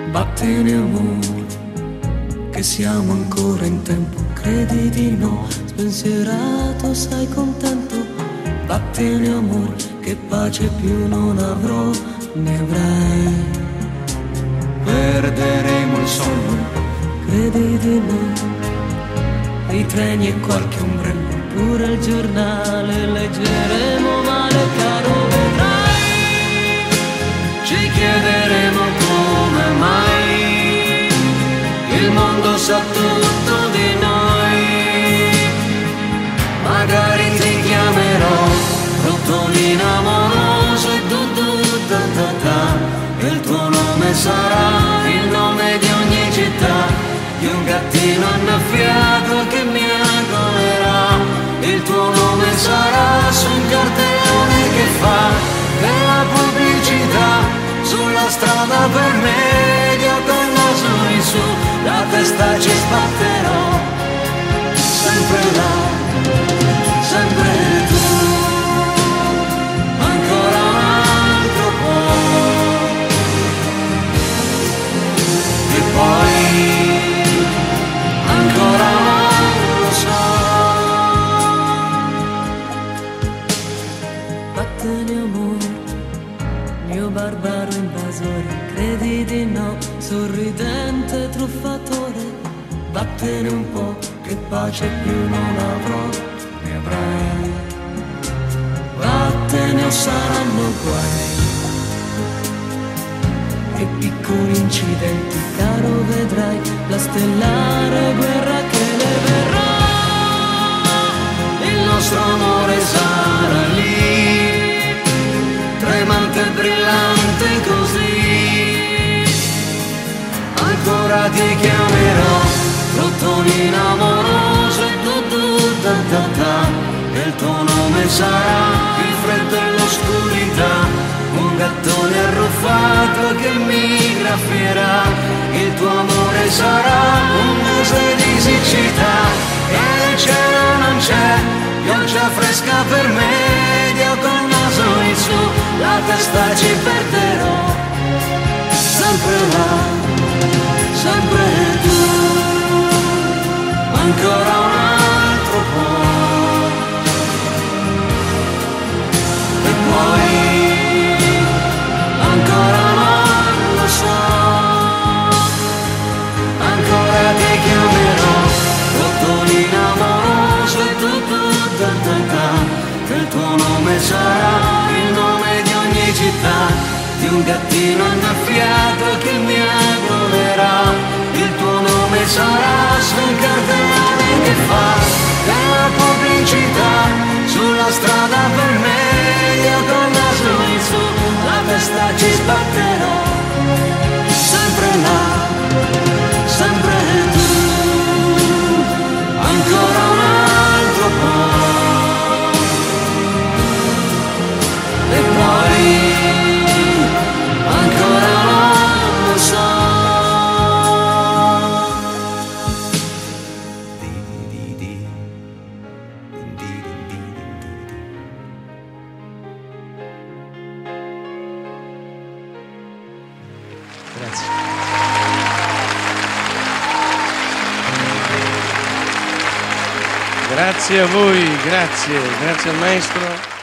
Vattene amore, che siamo ancora in tempo, credi di no, spensierato sei contento. Vattene amore, che pace più non avrò, ne avrai. Perderemo il sonno, credi di no, i treni e qualche ombrello, pure il giornale leggeremo male, caro vedrai. Ci chiederemo come mai il mondo sa tutto di noi. Magari ti chiamerò Rotolino amoroso e e il tuo nome sarà il nome di ogni città, di un gattino annaffiato che mi agolerà. Il tuo nome sarà su un cartellone che fa della pubblicità. Sulla strada per medio col naso in su, la testa ci sbatterò, sempre là, sempre tu, ancora un altro po', e poi ancora non lo so. Vattene amore, mio barbaro invasore, credi di no, sorridente truffatore. Vattene un po', che pace più non avrò, ne avrai. Vattene o saranno guai e piccoli incidenti, caro vedrai la stellare guerra che le verrà. Il nostro amore sarà lì, tremante e brillante così. Ancora ti chiamerò Rotolino amoroso e e il tuo nome sarà il freddo e l'oscurità, un gattone arruffato che mi graffierà. Il tuo amore sarà un mese di siccità e il cielo non c'è, pioggia fresca per medio col naso in su, la testa ci perderò, sempre là, sempre tu, ancora un altro po', e poi ancora non lo so, ancora ti chiamerò Rotolino amoroso e che il tuo nome sarà il nome di ogni città, di un gattino annaffiato che mi agolerà. Il tuo nome sarà su un cartellone che fa della pubblicità. Sulla strada per meglio col naso in su, la testa ci sbatterò, sempre là, sempre tu, ancora un altro po', e poi ancora non lo so. Grazie. Grazie a voi, grazie al maestro.